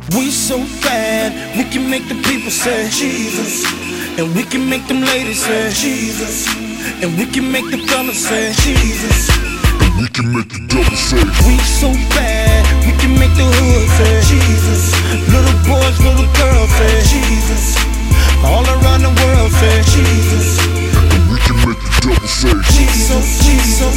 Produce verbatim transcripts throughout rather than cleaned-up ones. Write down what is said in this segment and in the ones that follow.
We so bad, we can make the people say Jesus, and we can make them ladies say Jesus, and we can make the fellas say Jesus, and we can make the devil say. We so bad, we can make the hood say Jesus, little boys, little girls say Jesus, all around the world say Jesus, and we can make the devil say. Jesus, Jesus,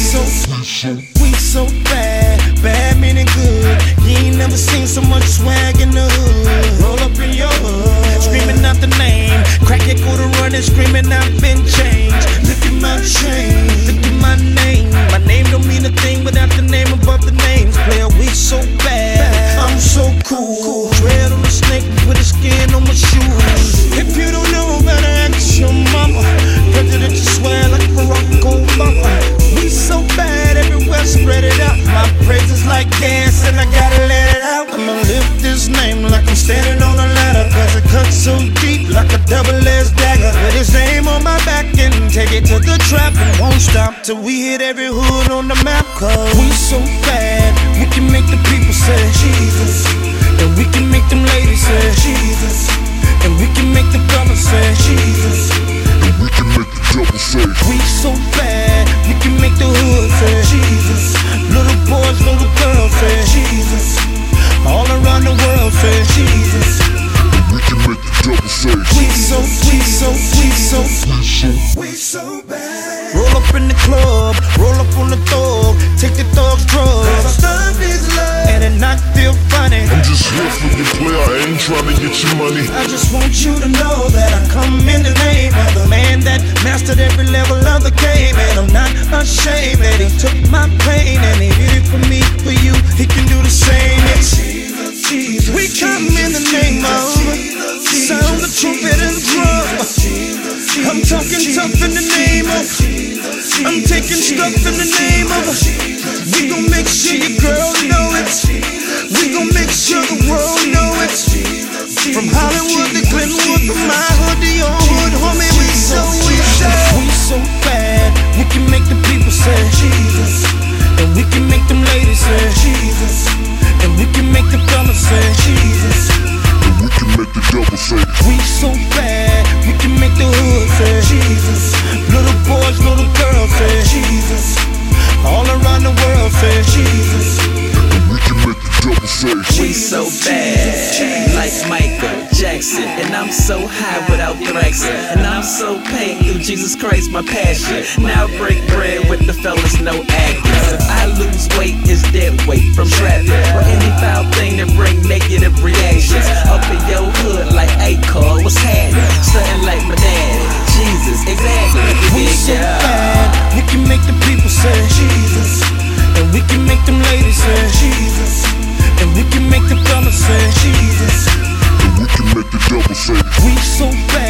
Jesus. We so bad, bad meaning good. You ain't never seen so much swag in the hood. Roll up in your hood, screaming out the name. Crack it, go to running, screaming I've been changed. Look at my chain, look at my name. My name don't mean a thing without the name above the names. Player, we so bad, I'm so cool. Dread on the snake with the skin on my shoes. If you don't know, better ask your mama. Presidential swear like Barack Obama. We so bad everywhere, spread it out. My praise is like gas and I gotta let it out. I'ma lift this name like I'm standing on a ladder, cause it cuts so deep like a double-edged dagger. Put his name on my back and take it to the trap, and won't stop till we hit every hood on the map. Cause we so bad, we can make the people say Jesus, and we can make them ladies say Jesus, and we can make the fellas say Jesus, and we can make the devil say. We so bad, we can make the hood say Jesus, little boys, little girls say Jesus, all around the world say Jesus, and we can make the devil say. We so, we so, we so, we so bad. Roll up in the club, roll up on the thug, take the thug's drugs, and it not feel funny. I'm just here for you, player, I ain't trying to get your money. I just want you to know that I come in the name of the man that mastered every level of the game, and I'm not ashamed that he took my pain and he did it for me, for you, he can do the same. It's Jesus, we come in the name of sound the trumpet and drum. I'm talking tough in the name of, I'm taking stuff in the name of. We gon' make sure your girl know it. We gon' make sure the world know it. From Hollywood to Glenwood, from my hood to your hood, homie, we so, we so. We so bad, we can make the people say Jesus, and we can make them ladies say Jesus, and we can make the fellas say Jesus, and we can make the devil say. We so bad, we can make the hood say Jesus, little boys, little girls say Jesus, all around the world say Jesus, and we can make the devil say. We so bad, like Michael Jackson, and I'm so high without Thraxin, and I'm so paid through Jesus Christ, my passion. Now break bread with the fellas, no actors. If I lose weight, it's dead weight from traffic, or any foul thing that bring negative reactions. Up in your hood like A-Car, what's happening? Stuntin' like my daddy, Jesus, exactly. We so bad, we can make the people say Jesus, and we can make them ladies say Jesus, and we can make the fellas say Jesus, and we can make the devil say. We so bad.